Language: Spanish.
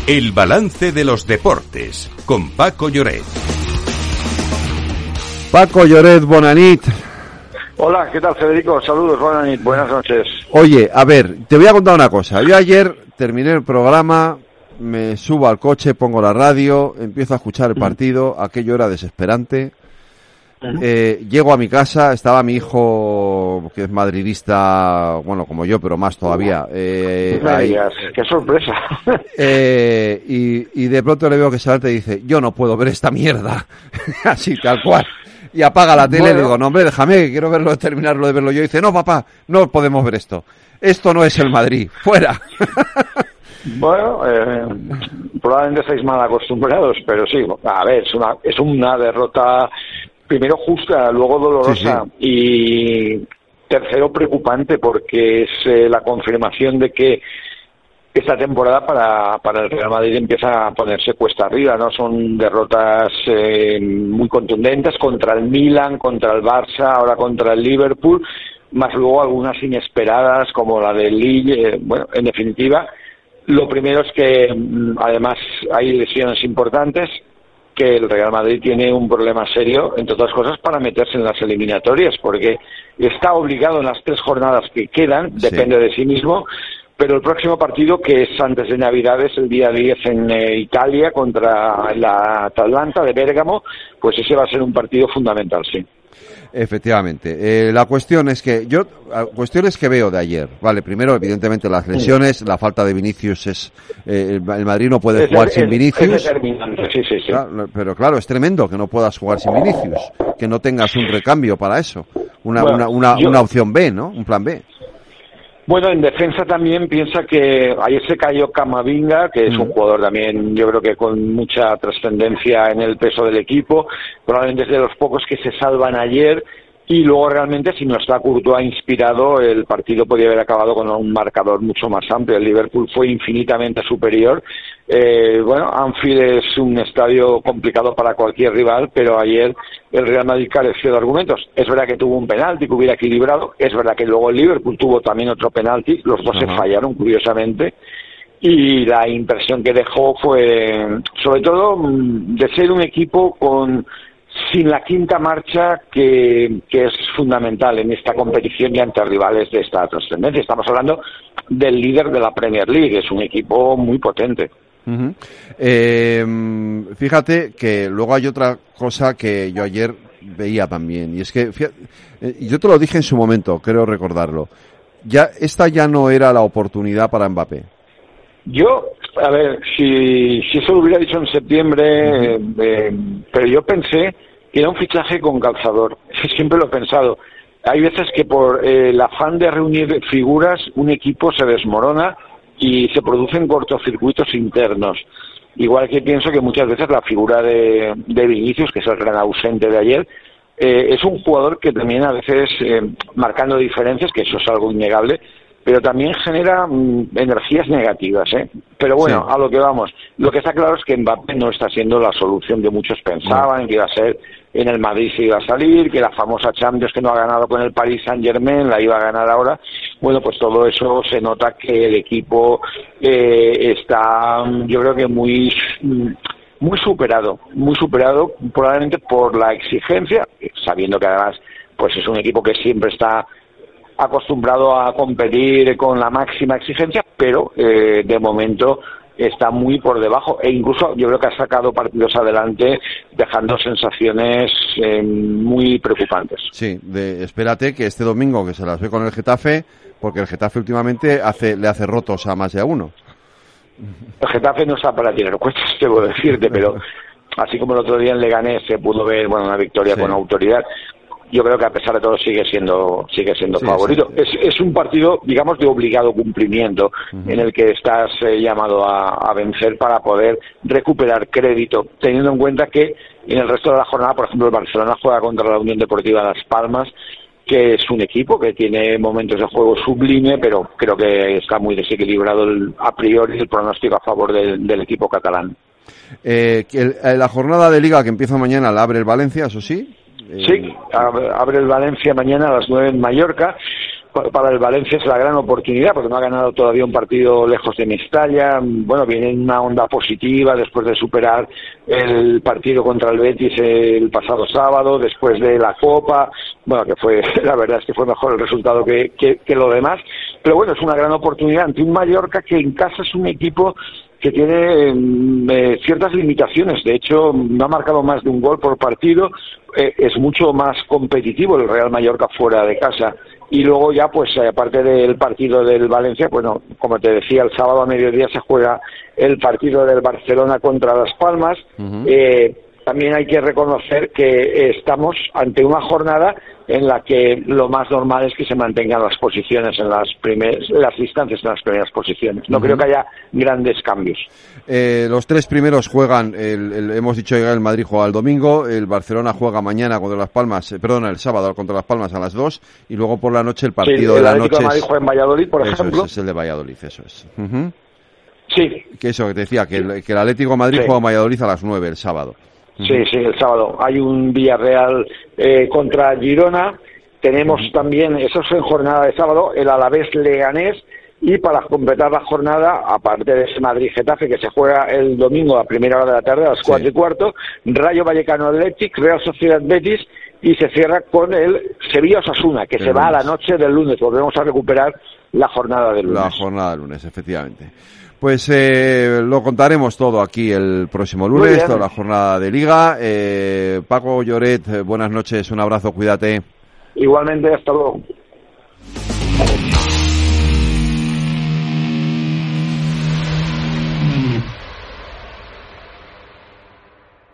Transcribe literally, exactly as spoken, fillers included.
El balance de los deportes, con Paco Lloret. Paco Lloret, bona nit. Hola, ¿qué tal, Federico? Saludos, buenas nit, buenas noches. Oye, a ver, te voy a contar una cosa. Yo ayer terminé el programa, me subo al coche, pongo la radio, empiezo a escuchar el partido, aquello era desesperante. Eh, llego a mi casa, estaba mi hijo, que es madridista, bueno, como yo, pero más todavía. Eh, Me ahí, digas, qué sorpresa. Eh, y, y de pronto le veo que se levanta y dice, yo no puedo ver esta mierda. Así, tal cual. Y apaga la tele, bueno. Le digo, no hombre, déjame, que quiero verlo, terminarlo de verlo yo. Y dice, no papá, no podemos ver esto. Esto no es el Madrid, fuera. Bueno, eh, probablemente estáis mal acostumbrados, pero sí, a ver, es una, es una derrota primero justa, luego dolorosa, sí, sí. Y tercero preocupante porque es eh, la confirmación de que esta temporada para, para el Real Madrid empieza a ponerse cuesta arriba, ¿no? Son derrotas eh, muy contundentes contra el Milan, contra el Barça, ahora contra el Liverpool, más luego algunas inesperadas como la del Lille. Eh, bueno, en definitiva, lo primero es que además hay lesiones importantes, que el Real Madrid tiene un problema serio, entre otras cosas, para meterse en las eliminatorias, porque está obligado en las tres jornadas que quedan, sí. Depende de sí mismo, pero el próximo partido, que es antes de Navidades, el día diez en eh, Italia, contra la Atalanta de Bérgamo, pues ese va a ser un partido fundamental, sí. Efectivamente. Eh, la cuestión es que yo, cuestiones que veo de ayer, vale, primero evidentemente las lesiones, la falta de Vinicius es, eh, el Madrid no puede es, jugar es, sin Vinicius. Es determinante, sí, sí, sí. Claro, pero claro, es tremendo que no puedas jugar sin Vinicius, que no tengas un recambio para eso, una, bueno, una, una, yo... una opción B, ¿no? Un plan B. Bueno, en defensa también piensa que ayer se cayó Camavinga, que es un jugador también, yo creo que con mucha trascendencia en el peso del equipo, probablemente es de los pocos que se salvan ayer, y luego realmente si no está Courtois inspirado, el partido podría haber acabado con un marcador mucho más amplio. El Liverpool fue infinitamente superior. Eh, bueno, Anfield es un estadio complicado para cualquier rival, pero ayer el Real Madrid careció de argumentos. Es verdad que tuvo un penalti que hubiera equilibrado, es verdad que luego el Liverpool tuvo también otro penalti, los dos uh-huh. se fallaron curiosamente, y la impresión que dejó fue, sobre todo, de ser un equipo con sin la quinta marcha que, que es fundamental en esta competición y ante rivales de esta trascendencia. Estamos hablando del líder de la Premier League, es un equipo muy potente. Uh-huh. Eh, fíjate que luego hay otra cosa que yo ayer veía también, y es que fíjate, yo te lo dije en su momento, creo recordarlo, ya esta ya no era la oportunidad para Mbappé. Yo, a ver, si, si eso lo hubiera dicho en septiembre, uh-huh. eh, pero yo pensé que era un fichaje con calzador, siempre lo he pensado. Hay veces que por eh, el afán de reunir figuras, un equipo se desmorona y se producen cortocircuitos internos. Igual que pienso que muchas veces la figura de, de Vinicius, que es el gran ausente de ayer, eh, es un jugador que también a veces, eh, marcando diferencias, que eso es algo innegable, pero también genera mm, energías negativas, ¿eh? Pero bueno, sí. A lo que vamos, lo que está claro es que Mbappé no está siendo la solución que muchos pensaban, no. Que iba a ser en el Madrid se iba a salir, que la famosa Champions que no ha ganado con el Paris Saint-Germain la iba a ganar ahora. Bueno, pues todo eso se nota que el equipo eh, está, yo creo que muy muy superado, muy superado probablemente por la exigencia, sabiendo que además pues es un equipo que siempre está acostumbrado a competir con la máxima exigencia, pero eh, de momento está muy por debajo, e incluso yo creo que ha sacado partidos adelante dejando sensaciones eh, muy preocupantes. Sí, de, espérate que este domingo que se las ve con el Getafe, porque el Getafe últimamente hace le hace rotos a más de a uno. El Getafe no está para tirar cuestas, debo decirte, pero así como el otro día en Leganés se pudo ver, bueno, una victoria sí. Con autoridad, yo creo que a pesar de todo sigue siendo sigue siendo sí, favorito. Sí. Es, es un partido, digamos, de obligado cumplimiento, uh-huh. En el que estás eh, llamado a, a vencer para poder recuperar crédito, teniendo en cuenta que en el resto de la jornada, por ejemplo, el Barcelona juega contra la Unión Deportiva Las Palmas, que es un equipo que tiene momentos de juego sublime, pero creo que está muy desequilibrado el, a priori el pronóstico a favor del, del equipo catalán. Eh, el, la jornada de Liga que empieza mañana la abre el Valencia, eso sí. Sí, abre el Valencia mañana a las nueve en Mallorca, para el Valencia es la gran oportunidad, porque no ha ganado todavía un partido lejos de Mestalla. Bueno, viene en una onda positiva después de superar el partido contra el Betis el pasado sábado, después de la Copa. Bueno, que fue, la verdad es que fue mejor el resultado que, que, que lo demás. Pero bueno, es una gran oportunidad ante un Mallorca que en casa es un equipo que tiene eh, ciertas limitaciones. De hecho, no ha marcado más de un gol por partido. Eh, es mucho más competitivo el Real Mallorca fuera de casa. Y luego ya, pues, aparte del partido del Valencia, bueno, como te decía, el sábado a mediodía se juega el partido del Barcelona contra Las Palmas. Uh-huh. Eh, también hay que reconocer que estamos ante una jornada en la que lo más normal es que se mantengan las posiciones en las primeras, las distancias en las primeras posiciones. No uh-huh. creo que haya grandes cambios. Eh, los tres primeros juegan, el, el, hemos dicho que el Madrid juega el domingo, el Barcelona juega mañana contra Las Palmas, eh, perdón, el sábado contra Las Palmas a las dos, y luego por la noche el partido sí, el de la Atlético noche. El Madrid juega en Valladolid, por eso ejemplo. Es, es el de Valladolid, eso es. Uh-huh. Sí. Que eso que te decía, que el, que el Atlético de Madrid sí. juega en Valladolid a las nueve el sábado. Sí, sí, el sábado. Hay un Villarreal eh, contra Girona. Tenemos uh-huh. también, eso es en jornada de sábado, el Alavés Leganés. Y para completar la jornada, aparte de ese Madrid-Getafe que se juega el domingo a primera hora de la tarde, a las cuatro sí. y cuarto, Rayo Vallecano Athletic, Real Sociedad Betis, y se cierra con el Sevilla Osasuna, que el se lunes. va a la noche del lunes. Volvemos a recuperar la jornada del lunes. La jornada del lunes, efectivamente. Pues eh, lo contaremos todo aquí el próximo lunes, toda la jornada de Liga. Eh, Paco Lloret, buenas noches, un abrazo, cuídate. Igualmente, hasta luego.